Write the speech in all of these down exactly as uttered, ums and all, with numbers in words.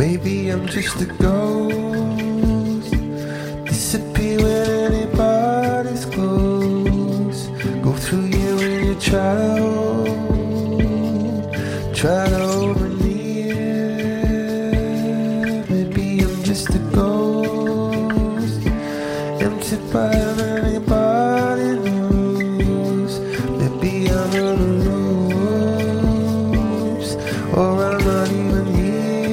Maybe I'm just a ghost, disappear when anybody's close. Go through you in your trial, try to over near. Maybe I'm just a ghost, empty by anybody knows. Maybe I'm on the ropes, or I'm not even here.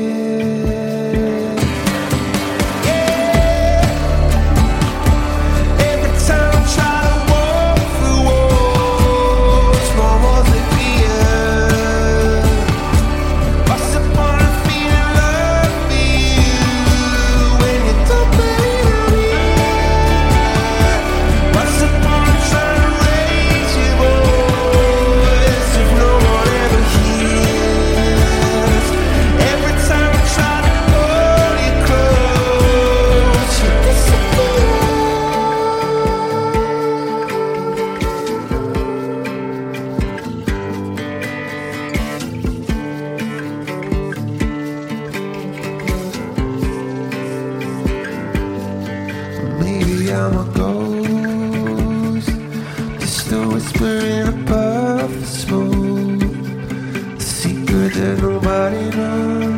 Maybe I'm a ghost, just a whisper in a puff of smoke, the secret that nobody knows.